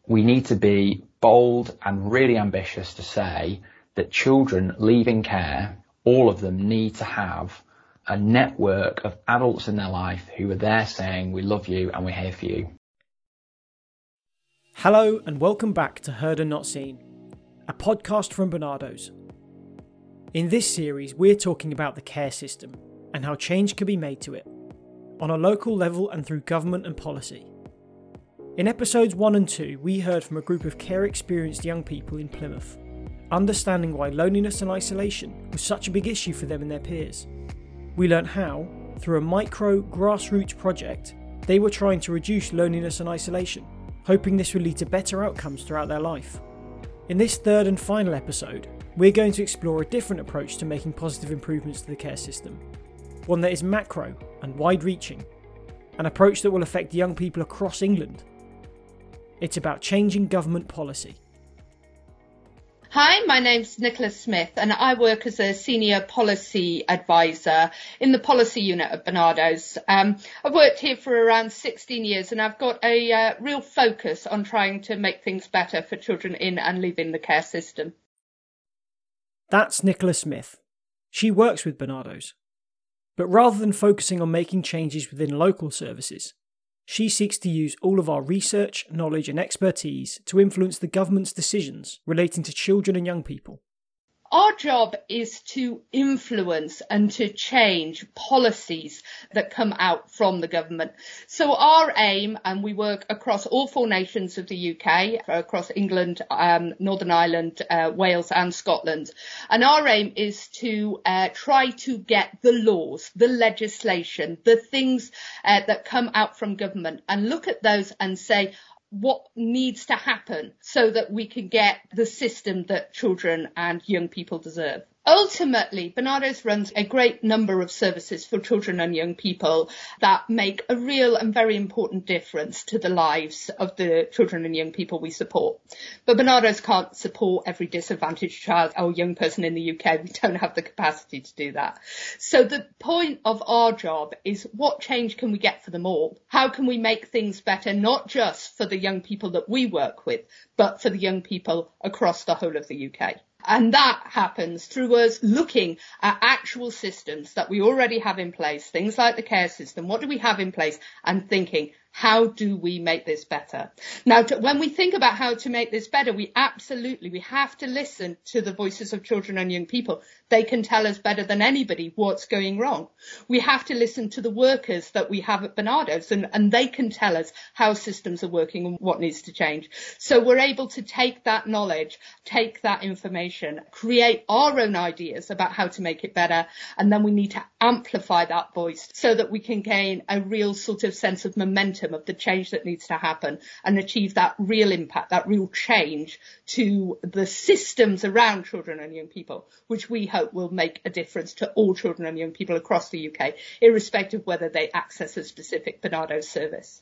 We need to be bold and really ambitious to say that children leaving care, all of them need to have a network of adults in their life who are there saying, we love you and we're here for you. Hello and welcome back to Heard and Not Seen, a podcast from Barnardo's. In this series, we're talking about the care system and how change can be made to it, on a local level and through government and policy. In episodes 1 and 2, we heard from a group of care-experienced young people in Plymouth, understanding why loneliness and isolation was such a big issue for them and their peers. We learnt how, through a micro, grassroots project, they were trying to reduce loneliness and isolation, hoping this would lead to better outcomes throughout their life. In this third and final episode, we're going to explore a different approach to making positive improvements to the care system, one that is macro and wide-reaching, an approach that will affect young people across England. It's about changing government policy. Hi, my name's Nicola Smith and I work as a Senior Policy Advisor in the Policy Unit at Barnardo's. I've worked here for around 16 years and I've got a real focus on trying to make things better for children in and leaving the care system. That's Nicola Smith. She works with Barnardo's. But rather than focusing on making changes within local services, she seeks to use all of our research, knowledge and expertise to influence the government's decisions relating to children and young people. Our job is to influence and to change policies that come out from the government. So our aim, and we work across all 4 nations of the UK, across England, Northern Ireland, Wales and Scotland. And our aim is to try to get the laws, the legislation, the things that come out from government and look at those and say, what needs to happen so that we can get the system that children and young people deserve. Ultimately, Barnardo's runs a great number of services for children and young people that make a real and very important difference to the lives of the children and young people we support. But Barnardo's can't support every disadvantaged child or young person in the UK. We don't have the capacity to do that. So the point of our job is what change can we get for them all? How can we make things better, not just for the young people that we work with, but for the young people across the whole of the UK? And that happens through us looking at actual systems that we already have in place, things like the care system. What do we have in place? And thinking, how do we make this better? Now, when we think about how to make this better, we have to listen to the voices of children and young people. They can tell us better than anybody what's going wrong. We have to listen to the workers that we have at Barnardo's and they can tell us how systems are working and what needs to change. So we're able to take that knowledge, take that information, create our own ideas about how to make it better. And then we need to amplify that voice so that we can gain a real sort of sense of momentum of the change that needs to happen and achieve that real impact, that real change to the systems around children and young people, which we hope will make a difference to all children and young people across the UK, irrespective of whether they access a specific Barnardo's service.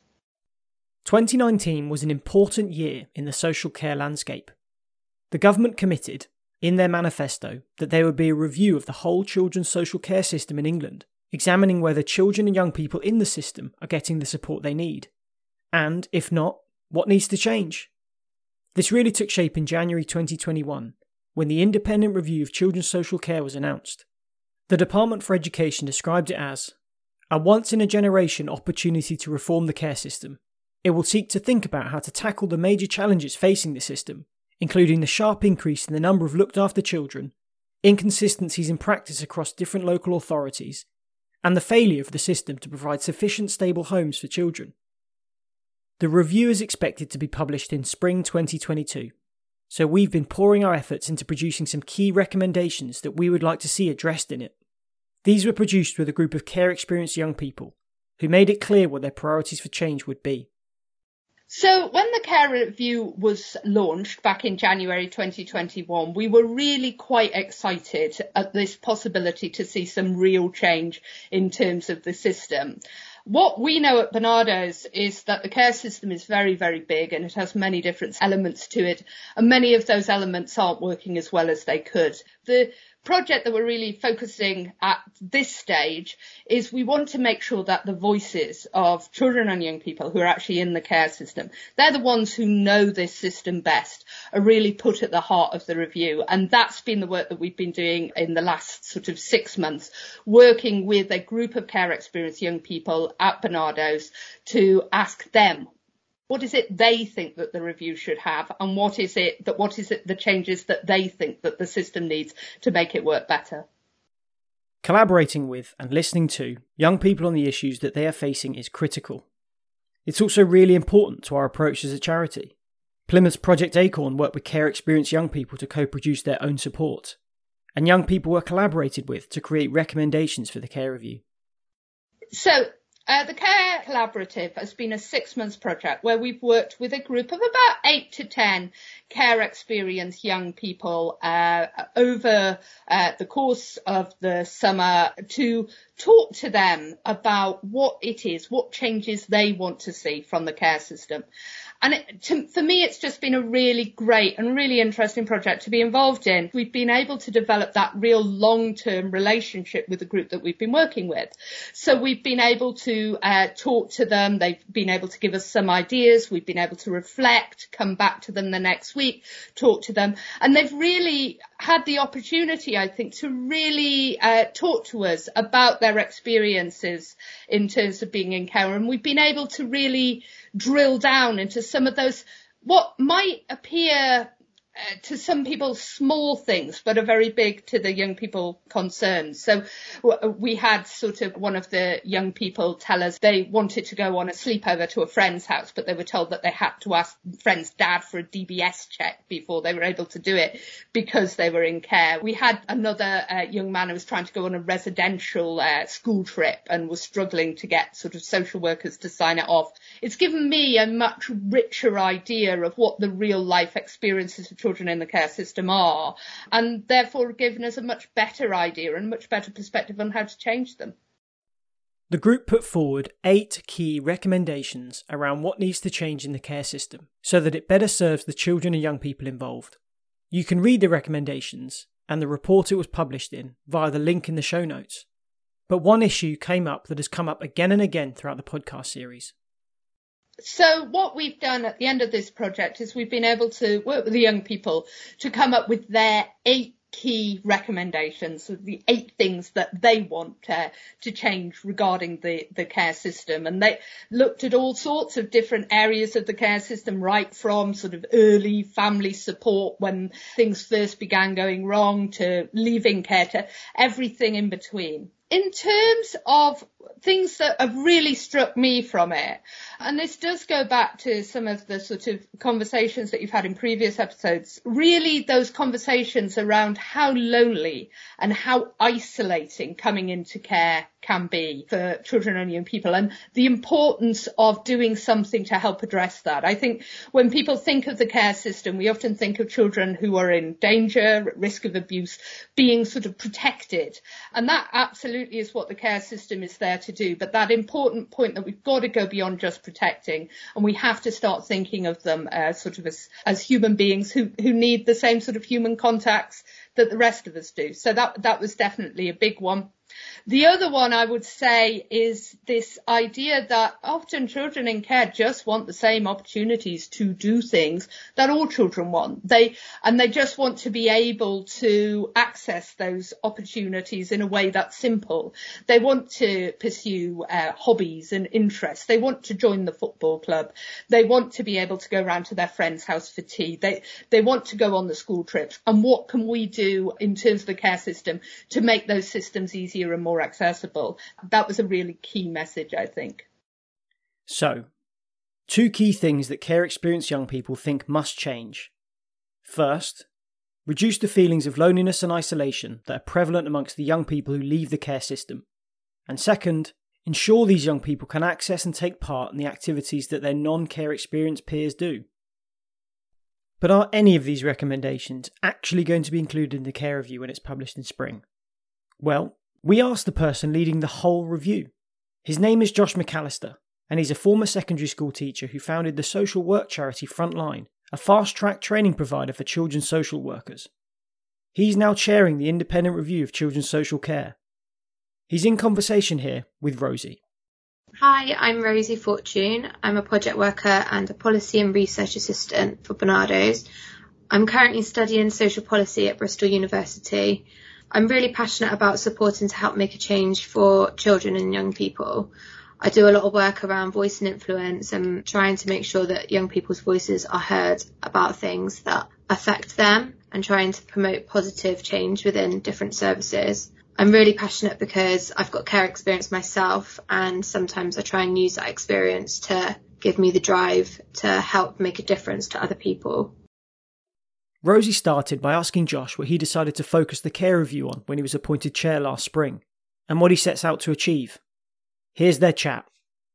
2019 was an important year in the social care landscape. The government committed, in their manifesto, that there would be a review of the whole children's social care system in England, examining whether children and young people in the system are getting the support they need. And, if not, what needs to change? This really took shape in January 2021, when the independent review of children's social care was announced. The Department for Education described it as a once-in-a-generation opportunity to reform the care system. It will seek to think about how to tackle the major challenges facing the system, including the sharp increase in the number of looked-after children, inconsistencies in practice across different local authorities, and the failure of the system to provide sufficient stable homes for children. The review is expected to be published in spring 2022, so we've been pouring our efforts into producing some key recommendations that we would like to see addressed in it. These were produced with a group of care-experienced young people, who made it clear what their priorities for change would be. So when the care review was launched back in January 2021, we were really quite excited at this possibility to see some real change in terms of the system. What we know at Barnardo's is that the care system is very, very big and it has many different elements to it. And many of those elements aren't working as well as they could. The project that we're really focusing at this stage is we want to make sure that the voices of children and young people who are actually in the care system, they're the ones who know this system best, are really put at the heart of the review. And that's been the work that we've been doing in the last sort of 6 months, working with a group of care experienced young people at Barnardo's to ask them, what is it they think that the review should have, and what is it the changes that they think that the system needs to make it work better? Collaborating with and listening to young people on the issues that they are facing is critical. It's also really important to our approach as a charity. Plymouth's Project Acorn worked with care experienced young people to co-produce their own support, and young people were collaborated with to create recommendations for the care review. So, the Care Collaborative has been a 6-month project where we've worked with a group of about 8 to 10 care experienced young people over the course of the summer to talk to them about what it is, what changes they want to see from the care system. And for me, it's just been a really great and really interesting project to be involved in. We've been able to develop that real long-term relationship with the group that we've been working with. So we've been able to talk to them. They've been able to give us some ideas. We've been able to reflect, come back to them the next week, talk to them. And they've really had the opportunity, I think, to really talk to us about their experiences in terms of being in care. And we've been able to really drill down into some of those, what might appear to some people small things, but are very big to the young people concerned. So we had sort of one of the young people tell us they wanted to go on a sleepover to a friend's house, but they were told that they had to ask friend's dad for a DBS check before they were able to do it because they were in care. We had another young man who was trying to go on a residential school trip and was struggling to get sort of social workers to sign it off. It's given me a much richer idea of what the real life experiences of children in the care system are, and therefore given us a much better idea and much better perspective on how to change them. The group put forward 8 key recommendations around what needs to change in the care system so that it better serves the children and young people involved. You can read the recommendations and the report it was published in via the link in the show notes. But one issue came up that has come up again and again throughout the podcast series. So what we've done at the end of this project is we've been able to work with the young people to come up with their 8 key recommendations, so the 8 things that they want to change regarding the care system. And they looked at all sorts of different areas of the care system, right from sort of early family support when things first began going wrong to leaving care to everything in between. In terms of things that have really struck me from it, and this does go back to some of the sort of conversations that you've had in previous episodes, really those conversations around how lonely and how isolating coming into care can be for children and young people, and the importance of doing something to help address that. I think when people think of the care system, we often think of children who are in danger, at risk of abuse, being sort of protected. And that absolutely is what the care system is there to do. But that important point that we've got to go beyond just protecting, and we have to start thinking of them sort of as human beings who need the same sort of human contacts that the rest of us do. So that was definitely a big one. The other one I would say is this idea that often children in care just want the same opportunities to do things that all children want. They just want to be able to access those opportunities in a way that's simple. They want to pursue hobbies and interests. They want to join the football club. They want to be able to go around to their friend's house for tea. They want to go on the school trips. And what can we do in terms of the care system to make those systems easier and more accessible? That was a really key message, I think. So, 2 key things that care experienced young people think must change. First, reduce the feelings of loneliness and isolation that are prevalent amongst the young people who leave the care system. And second, ensure these young people can access and take part in the activities that their non-care experienced peers do. But are any of these recommendations actually going to be included in the care review when it's published in spring? Well, we asked the person leading the whole review. His name is Josh McAllister, and he's a former secondary school teacher who founded the social work charity Frontline, a fast-track training provider for children's social workers. He's now chairing the Independent Review of Children's Social Care. He's in conversation here with Rosie. Hi, I'm Rosie Fortune. I'm a project worker and a policy and research assistant for Barnardo's. I'm currently studying social policy at Bristol University. I'm really passionate about supporting to help make a change for children and young people. I do a lot of work around voice and influence and trying to make sure that young people's voices are heard about things that affect them and trying to promote positive change within different services. I'm really passionate because I've got care experience myself, and sometimes I try and use that experience to give me the drive to help make a difference to other people. Rosie started by asking Josh what he decided to focus the care review on when he was appointed chair last spring, and what he sets out to achieve. Here's their chat.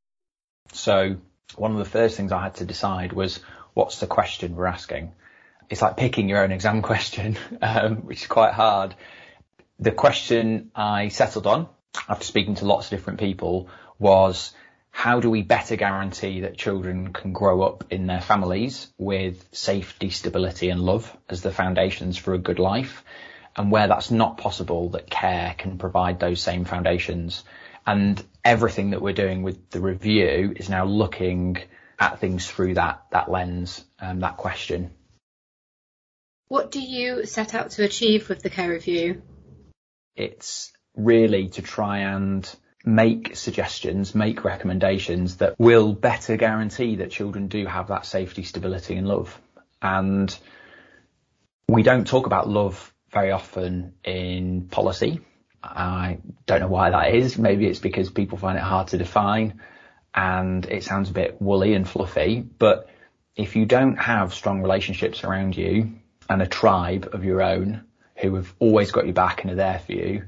So one of the first things I had to decide was, what's the question we're asking? It's like picking your own exam question, which is quite hard. The question I settled on, after speaking to lots of different people, was how do we better guarantee that children can grow up in their families with safety, stability and love as the foundations for a good life, and where that's not possible, that care can provide those same foundations. And everything that we're doing with the review is now looking at things through that lens, that question. What do you set out to achieve with the care review? It's really to try and make suggestions, make recommendations that will better guarantee that children do have that safety, stability and love. And we don't talk about love very often in policy. I don't know why that is. Maybe it's because people find it hard to define and it sounds a bit woolly and fluffy. But if you don't have strong relationships around you and a tribe of your own who have always got your back and are there for you,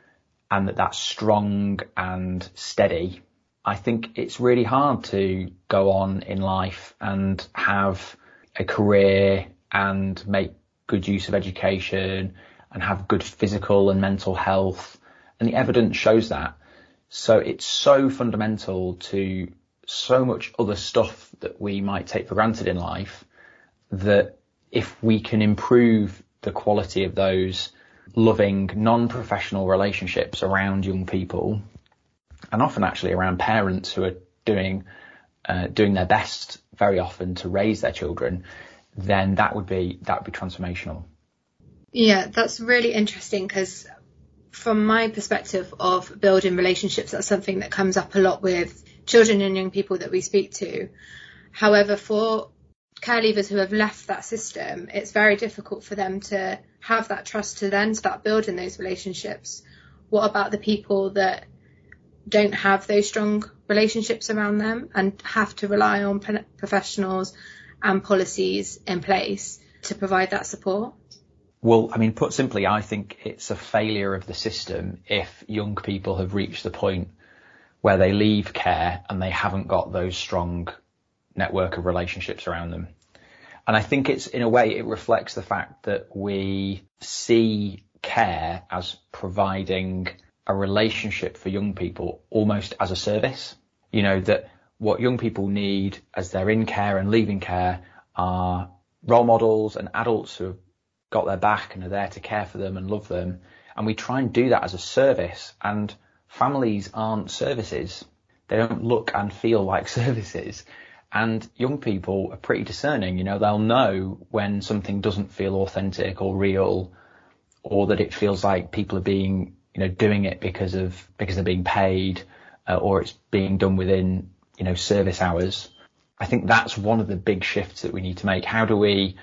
and that's strong and steady, I think it's really hard to go on in life and have a career and make good use of education and have good physical and mental health. And the evidence shows that. So it's so fundamental to so much other stuff that we might take for granted in life, that if we can improve the quality of those loving, non-professional relationships around young people, and often actually around parents who are doing their best very often to raise their children, then that would be transformational. Yeah, that's really interesting, because from my perspective of building relationships, that's something that comes up a lot with children and young people that we speak to. However, for care leavers who have left that system, it's very difficult for them to have that trust to then start building those relationships. What about the people that don't have those strong relationships around them and have to rely on professionals and policies in place to provide that support? Well, I mean, put simply, I think it's a failure of the system if young people have reached the point where they leave care and they haven't got those strong network of relationships around them. And I think it's, in a way, it reflects the fact that we see care as providing a relationship for young people almost as a service. You know, that what young people need as they're in care and leaving care are role models and adults who have got their back and are there to care for them and love them. And we try and do that as a service. And families aren't services. They don't look and feel like services. And young people are pretty discerning. You know, they'll know when something doesn't feel authentic or real, or that it feels like people are being, you know, doing it because they're being paid, or it's being done within, you know, service hours. I think that's one of the big shifts that we need to make. How do we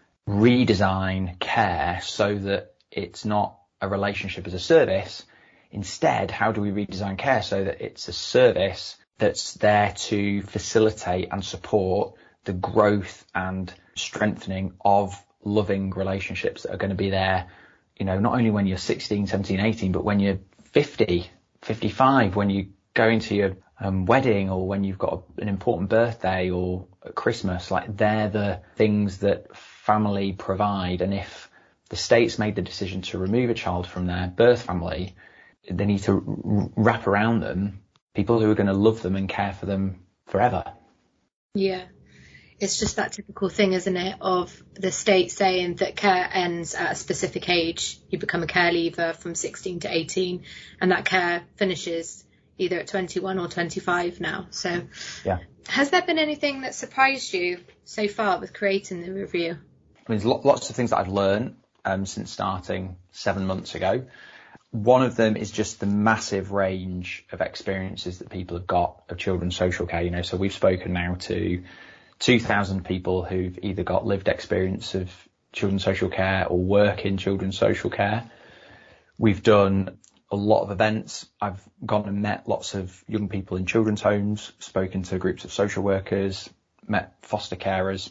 redesign care so that it's not a relationship as a service? Instead, how do we redesign care so that it's a service that's there to facilitate and support the growth and strengthening of loving relationships that are going to be there, you know, not only when you're 16, 17, 18, but when you're 50, 55, when you go into your wedding, or when you've got an important birthday or Christmas. Like, they're the things that family provide. And if the state's made the decision to remove a child from their birth family, they need to wrap around them people who are going to love them and care for them forever. Yeah. It's just that typical thing, isn't it, of the state saying that care ends at a specific age. You become a care leaver from 16 to 18, and that care finishes either at 21 or 25 now. So yeah. Has there been anything that surprised you so far with creating the review? I mean, there's lots of things that I've learned since starting 7 months ago. One of them is just the massive range of experiences that people have got of children's social care. So we've spoken now to 2,000 people who've either got lived experience of children's social care or work in children's social care. We've done a lot of events. I've gone and met lots of young people in children's homes, spoken to groups of social workers, met foster carers,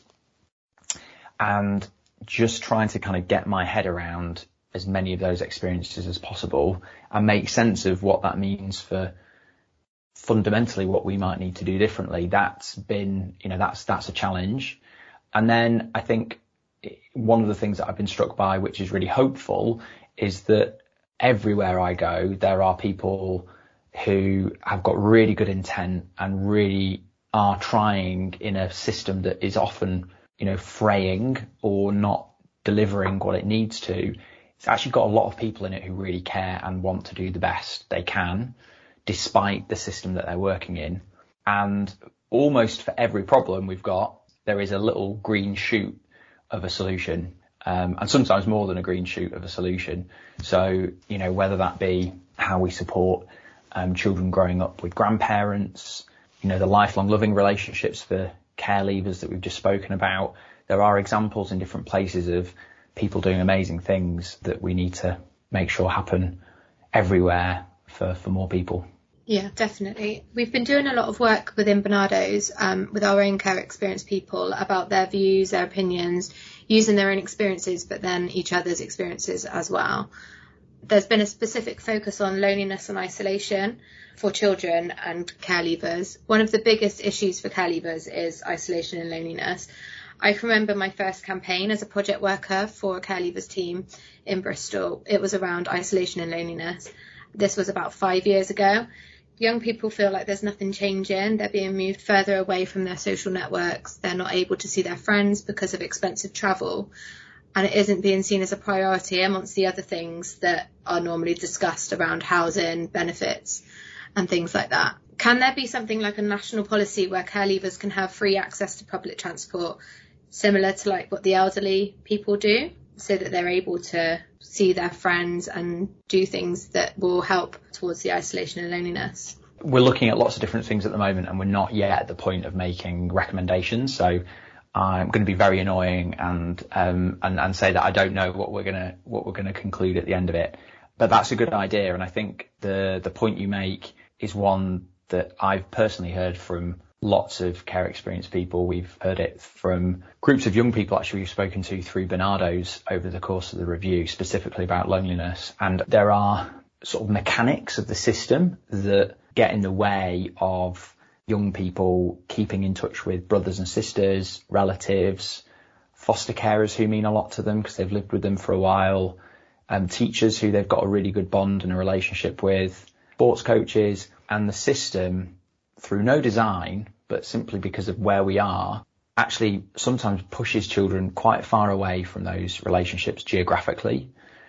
and just trying to kind of get my head around as many of those experiences as possible and make sense of what that means for fundamentally what we might need to do differently. That's been, that's a challenge. And then I think one of the things that I've been struck by, which is really hopeful, is that everywhere I go, there are people who have got really good intent and really are trying in a system that is often, fraying or not delivering what it needs to. It's actually got a lot of people in it who really care and want to do the best they can, despite the system that they're working in. And almost for every problem we've got, there is a little green shoot of a solution. And sometimes more than a green shoot of a solution. So, whether that be how we support children growing up with grandparents, the lifelong loving relationships for care leavers that we've just spoken about. There are examples in different places of people doing amazing things that we need to make sure happen everywhere for more people. Yeah, definitely. We've been doing a lot of work within Barnardo's with our own care experience people about their views, their opinions, using their own experiences, but then each other's experiences as well. There's been a specific focus on loneliness and isolation for children and care leavers. One of the biggest issues for care leavers is isolation and loneliness. I can remember my first campaign as a project worker for a care leavers team in Bristol. It was around isolation and loneliness. This was about 5 years ago. Young people feel like there's nothing changing. They're being moved further away from their social networks. They're not able to see their friends because of expensive travel. And it isn't being seen as a priority amongst the other things that are normally discussed around housing, benefits and things like that. Can there be something like a national policy where care leavers can have free access to public transport, similar to like what the elderly people do, so that they're able to see their friends and do things that will help towards the isolation and loneliness? We're looking at lots of different things at the moment, and we're not yet at the point of making recommendations. So I'm going to be very annoying and say that I don't know what we're going to conclude at the end of it. But that's a good idea, and I think the point you make is one that I've personally heard from lots of care experience people. We've heard it from groups of young people actually we've spoken to through Barnardo's over the course of the review, specifically about loneliness. And there are sort of mechanics of the system that get in the way of young people keeping in touch with brothers and sisters, relatives, foster carers who mean a lot to them because they've lived with them for a while, teachers who they've got a really good bond and a relationship with, sports coaches, and the system, through no design, but simply because of where we are, actually sometimes pushes children quite far away from those relationships geographically.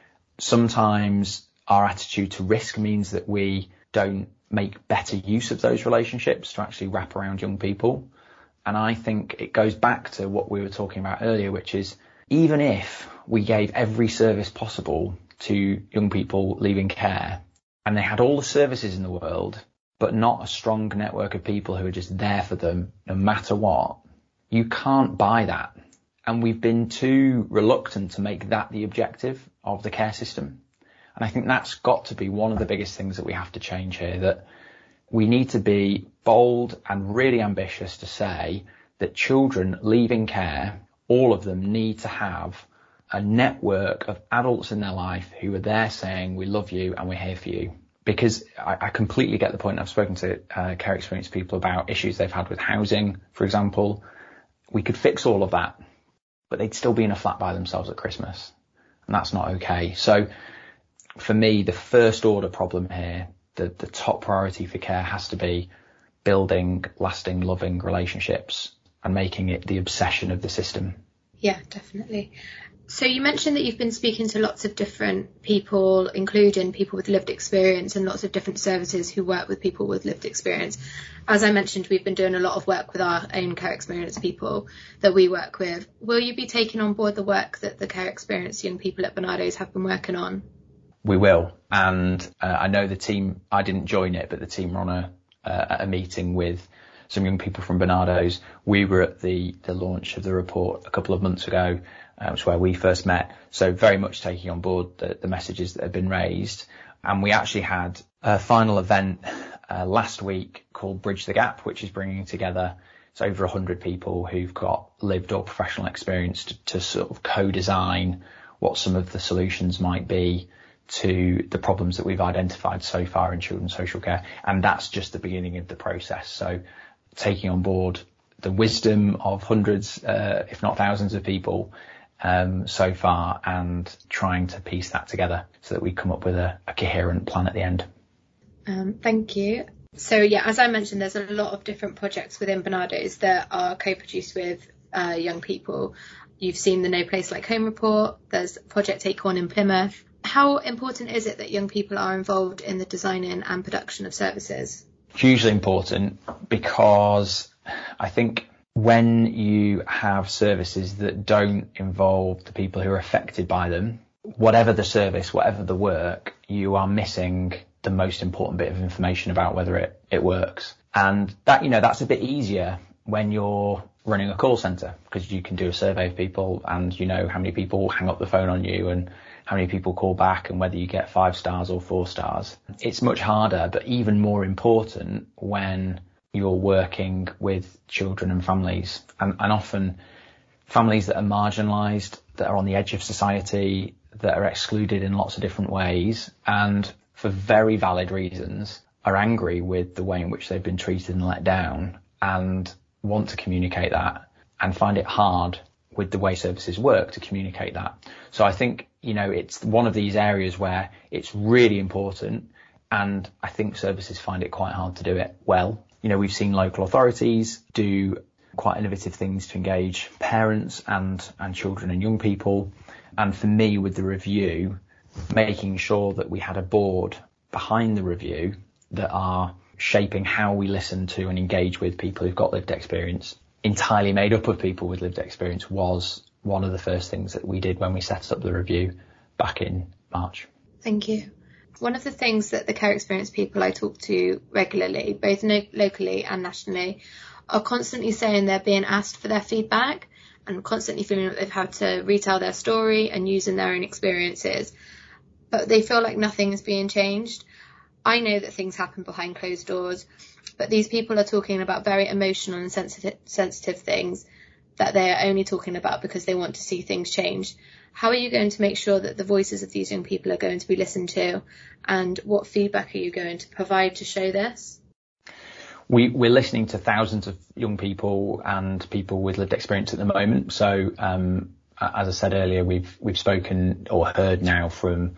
Sometimes our attitude to risk means that we don't make better use of those relationships to actually wrap around young people. And I think it goes back to what we were talking about earlier, which is even if we gave every service possible to young people leaving care and they had all the services in the world, but not a strong network of people who are just there for them no matter what, you can't buy that. And we've been too reluctant to make that the objective of the care system. And I think that's got to be one of the biggest things that we have to change here, that we need to be bold and really ambitious to say that children leaving care, all of them need to have a network of adults in their life who are there saying, we love you and we're here for you. Because I completely get the point. I've spoken to care experience people about issues they've had with housing, for example. We could fix all of that, but they'd still be in a flat by themselves at Christmas. And that's not okay. So for me, the first order problem here, the top priority for care has to be building lasting, loving relationships making it the obsession of the system. Yeah, definitely. So you mentioned that you've been speaking to lots of different people, including people with lived experience and lots of different services who work with people with lived experience. As I mentioned, we've been doing a lot of work with our own care experience people that we work with. Will you be taking on board the work that the care experience young people at Barnardo's have been working on? We will. And I know the team, I didn't join it, but the team were on a meeting with some young people from Barnardo's. We were at the launch of the report a couple of months ago, which is where we first met. So very much taking on board the messages that have been raised. And we actually had a final event last week called Bridge the Gap, which is bringing together it's over 100 people who've got lived or professional experience to sort of co-design what some of the solutions might be to the problems that we've identified so far in children's social care. And that's just the beginning of the process. So taking on board the wisdom of hundreds, if not thousands of people so far, and trying to piece that together so that we come up with a coherent plan at the end. Thank you. So yeah, as I mentioned, there's a lot of different projects within Barnardo's that are co-produced with young people. You've seen the No Place Like Home report. There's Project Acorn in Plymouth. How important is it that young people are involved in the designing and production of services? Hugely important, because I think when you have services that don't involve the people who are affected by them, whatever the service, whatever the work, you are missing the most important bit of information about whether it works. And that, that's a bit easier when you're running a call centre, because you can do a survey of people and you know how many people hang up the phone on you and how many people call back and whether you get 5 stars or 4 stars. It's much harder, but even more important when you're working with children and families, and often families that are marginalised, that are on the edge of society, that are excluded in lots of different ways, and for very valid reasons are angry with the way in which they've been treated and let down, and want to communicate that and find it hard with the way services work to communicate that. So I think, it's one of these areas where it's really important, and I think services find it quite hard to do it well. We've seen local authorities do quite innovative things to engage parents and children and young people. And for me, with the review, making sure that we had a board behind the review that are shaping how we listen to and engage with people who've got lived experience, entirely made up of people with lived experience, was one of the first things that we did when we set up the review back in March. Thank you. One of the things that the care experience people I talk to regularly, both locally and nationally, are constantly saying they're being asked for their feedback and constantly feeling that they've had to retell their story and using their own experiences, but they feel like nothing is being changed. I know that things happen behind closed doors, but these people are talking about very emotional and sensitive things that they are only talking about because they want to see things change. How are you going to make sure that the voices of these young people are going to be listened to, and what feedback are you going to provide to show this? We're listening to thousands of young people and people with lived experience at the moment. So as I said earlier, we've spoken or heard now from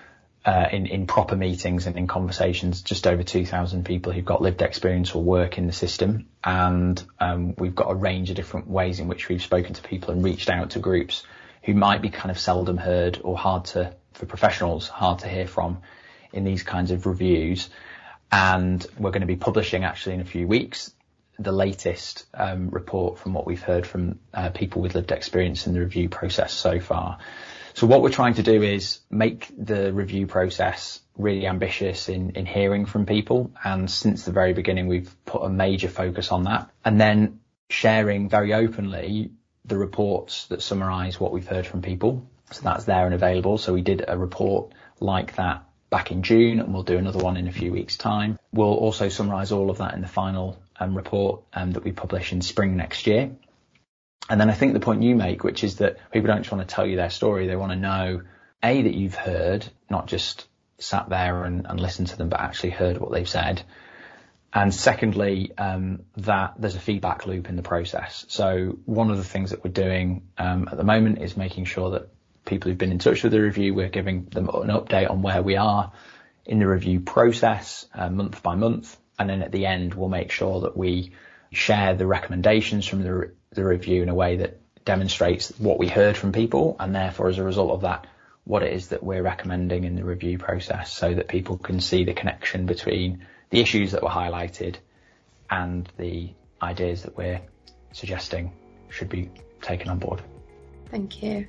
in proper meetings and in conversations just over 2,000 people who've got lived experience or work in the system, and we've got a range of different ways in which we've spoken to people and reached out to groups who might be kind of seldom heard or for professionals, hard to hear from in these kinds of reviews. And we're going to be publishing actually in a few weeks the latest report from what we've heard from people with lived experience in the review process so far. So what we're trying to do is make the review process really ambitious in hearing from people. And since the very beginning, we've put a major focus on that. And then sharing very openly the reports that summarise what we've heard from people. So that's there and available. So we did a report like that back in June, and we'll do another one in a few weeks' time. We'll also summarise all of that in the final report that we publish in spring next year. And then I think the point you make, which is that people don't just want to tell you their story, they want to know, A, that you've heard, not just sat there and listened to them, but actually heard what they've said. And secondly, that there's a feedback loop in the process. So one of the things that we're doing at the moment is making sure that people who've been in touch with the review, we're giving them an update on where we are in the review process month by month. And then at the end, we'll make sure that we share the recommendations from the review in a way that demonstrates what we heard from people, and therefore as a result of that, what it is that we're recommending in the review process, so that people can see the connection between the issues that were highlighted and the ideas that we're suggesting should be taken on board. Thank you.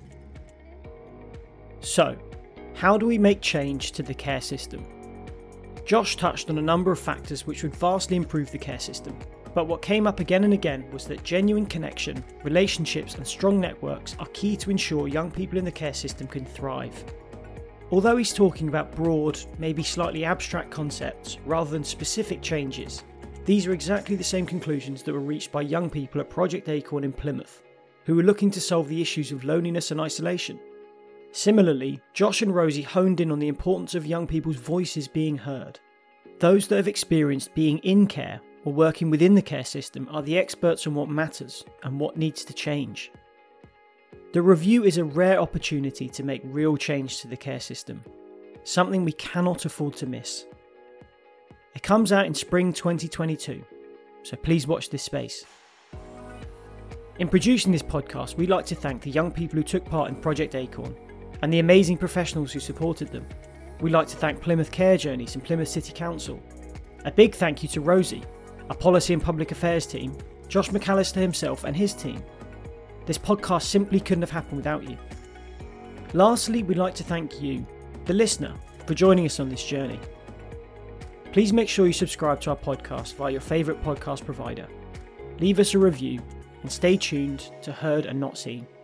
So, how do we make change to the care system? Josh touched on a number of factors which would vastly improve the care system, but what came up again and again was that genuine connection, relationships and strong networks are key to ensure young people in the care system can thrive. Although he's talking about broad, maybe slightly abstract concepts rather than specific changes, these are exactly the same conclusions that were reached by young people at Project Acorn in Plymouth, who were looking to solve the issues of loneliness and isolation. Similarly, Josh and Rosie honed in on the importance of young people's voices being heard. Those that have experienced being in care or working within the care system are the experts on what matters and what needs to change. The review is a rare opportunity to make real change to the care system, something we cannot afford to miss. It comes out in spring 2022, so please watch this space. In producing this podcast, we'd like to thank the young people who took part in Project Acorn and the amazing professionals who supported them. We'd like to thank Plymouth Care Journeys and Plymouth City Council. A big thank you to Rosie, our Policy and Public Affairs team, Josh McAllister himself and his team. This podcast simply couldn't have happened without you. Lastly, we'd like to thank you, the listener, for joining us on this journey. Please make sure you subscribe to our podcast via your favourite podcast provider. Leave us a review and stay tuned to Heard and Not Seen.